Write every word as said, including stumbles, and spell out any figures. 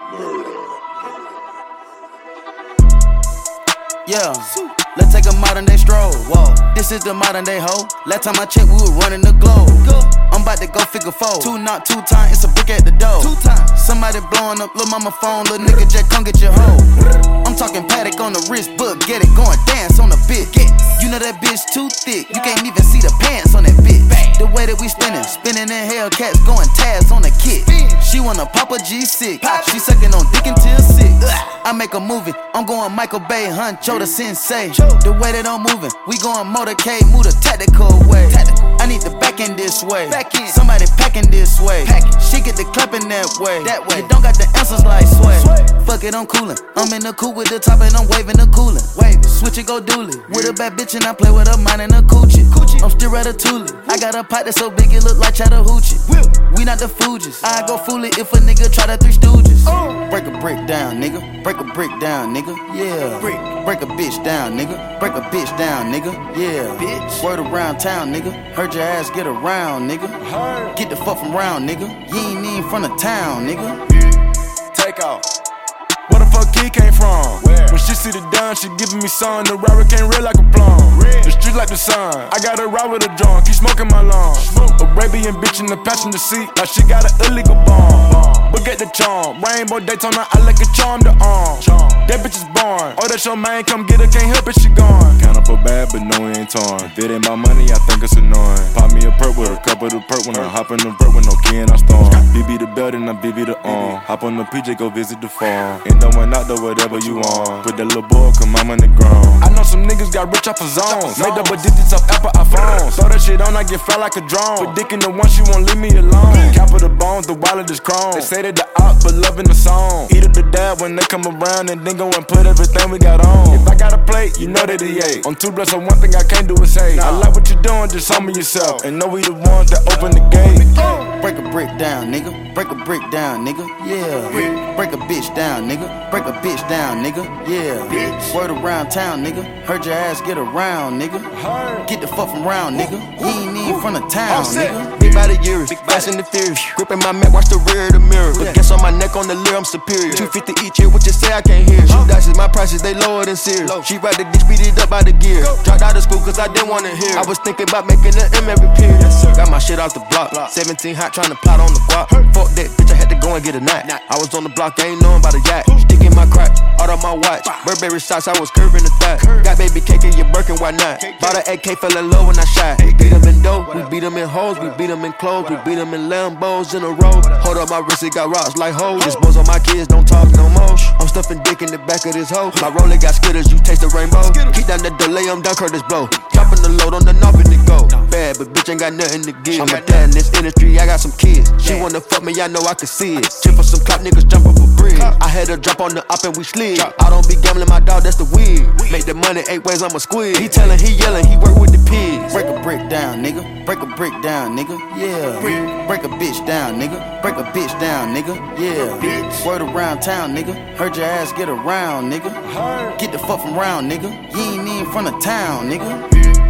Yeah, let's take a modern day stroll. Whoa, this is the modern day hoe. Last time I checked, we were running the globe. I'm about to go figure four. Two knock, two times, it's a brick at the door. Two times. Somebody blowing up, lil' mama phone, lil' nigga Jack, come get your hoe. I'm talking paddock on the wrist, book, get it, going dance on the bit. You know that bitch too thick, you can't even see the pants on that bitch. The way that we spinning, spinning in Hellcats, going tabs on the kit. She wanna pop a G six, she sucking on dick until six. I make a movie, I'm going Michael Bay, Huncho the sensei. The way that I'm moving, we going motorcade, move the tactical way. I need the back end this way, somebody packing this way. She get the clapping that way, that way. You don't got the answers like sway. Fuck it, I'm coolin', I'm in the coupe with the top and I'm waving the coolin'. Wave it, switch it, go dooley. With a bad bitch and I play with her mind and a coochie. I'm still ratatouille. I got a pipe that's so big it look like Chattahoochee. We not the Fugees. I go fool it if a nigga try the Three Stooges. Break a brick down, nigga. Break a brick down, nigga. Yeah. Break a bitch down, nigga. Break a bitch down, nigga. Yeah. Bitch. Word around town, nigga. Heard your ass get around, nigga. Get the fuck from round, nigga. You ain't even from the town, nigga. Take off. Where the fuck he came from? Where? When she see the dime, she giving me sun. The robber came red like a plum. Red. The street like the sun. I got her ride with a drum, keep smoking my lawn. Arabian bitch in the passenger seat, like she got an illegal bomb. bomb. But get the charm, Rainbow Daytona, I like a charm to arm. Charm. That bitch is born. Oh, that's your man, come get her, can't help it, she gone. Count up her bad, but no, it ain't torn. If it ain't my money, I think it's annoying. Pop me a perk with a cup of the perk when I hop in the vert with no key and I storm. B B the belt and I B B the arm. Hop on the P J, go visit the farm. Ain't throwing out though, whatever you want. Put that little boy, come I'm on the ground. I know some niggas got rich off of zones. Made double digits off Apple iPhones. Throw that shit on, I get fly like a drone. Put dick in the one, she won't leave me alone. Cap of the bones, the wallet is chrome. They say that the op, but loving the song. Eat up the dab when they come around and then go and put everything we got on. If I got a plate, you know that he ate. On two blocks, so one thing I can't do is hate. I like what you're doing, just humble yourself. And know we the ones that open the gate. Break a brick down, nigga. Break a brick down, nigga. Yeah. Break a bitch down, nigga. Break a bitch down, nigga. Yeah. Word around town, nigga. Heard your ass get around, nigga. Get the fuck from round, nigga. You ain't even from the town, nigga. Big body years, fast and the furious. Gripping my Mac, watch the rear of the mirror. But guess on my neck on the leer, I'm superior. two fifty each here, what you say I can't hear. Shoot dices, my prices, they lower than Sears. She ride the dick, speed it up by the gear. Dropped out of school cause I didn't wanna hear. I was thinking about making an M every period. Got my shit off the block. seventeen hot trying to plot on the guap. Fuck that bitch, I had to go and get a knot. I was on the block, I ain't knowing about a yacht. Stick in my crack, out of my watch. Burberry socks, I was curving the thigh. Got baby cake in your Birkin, why not? Bought an A K, fell in love when I shot. We beat them in dough, we beat them in hoes, we beat them in clothes, we beat them in Lambos in a row. Hold up my wrist, it got rocks like hoes. This bones on my kids, don't talk no more. I'm stuffing dick in the back of this hoe. My roller got skitters, you taste the rainbow. Keep down the delay, I'm down, Curtis blow. Dropping the load on the knob and it go. Bad, but bitch ain't got nothing to give. I'm a dad in this industry, I got some kids. She wanna fuck me, I know I can see it. Chip for some clout, niggas jump up a bridge. I had her drop on the up and we slid. I don't be gambling, my dog, that's the weird. Make the money eight ways, I'm a squid. He tellin', he yellin', he work with the pigs. Break a brick down, nigga. Break a brick down, nigga. Yeah. Break a bitch down, nigga. Break a bitch down, nigga. Yeah. Word around town, nigga. Heard your ass get around, nigga. Get the fuck from round, nigga. You ain't even from the town, nigga.